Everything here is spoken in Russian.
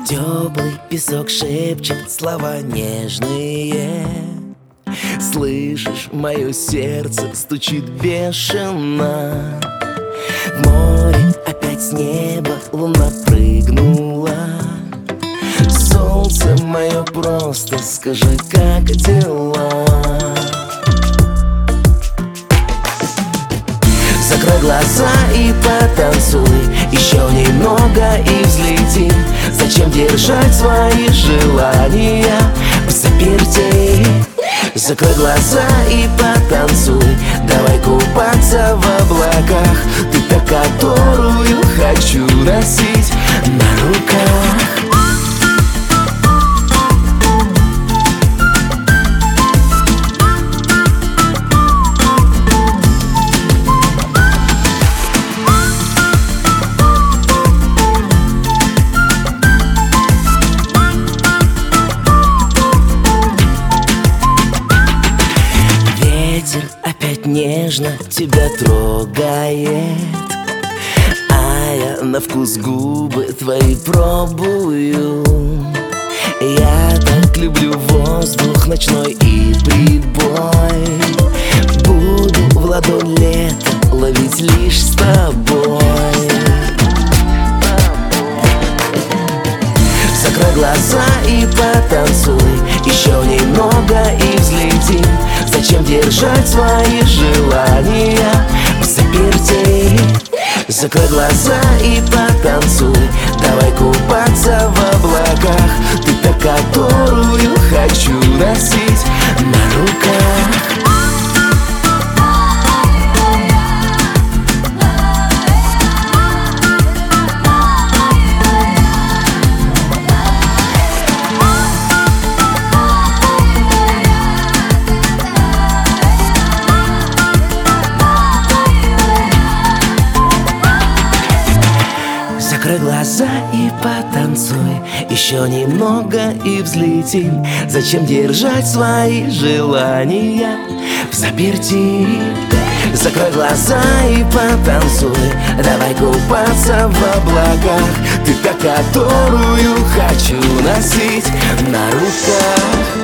Теплый песок шепчет слова нежные. Слышишь, мое сердце стучит бешено. В море опять с неба луна прыгнула. Солнце мое, просто скажи, как дела? Закрой глаза и потанцуй, еще немного и взлетим. Зачем держать свои желания взаперти? Закрой глаза и потанцуй, давай купаться в облаках. Ты та, которую хочу носить на руках. Ветер опять нежно тебя трогает, а я на вкус губы твои пробую. Я так люблю воздух ночной и прибой. Буду в ладонь лето ловить лишь с тобой. Закрой глаза и потанцуй, еще немного и взлетим. Зачем держать свои желания взаперти? Закрой глаза и потанцуй, давай купаться в облаках. Ты та, которую хочу носить на руках. Закрой глаза и потанцуй, еще немного и взлетим. Зачем держать свои желания взаперти? Закрой глаза и потанцуй, давай купаться в облаках. Ты та, которую хочу носить на руках.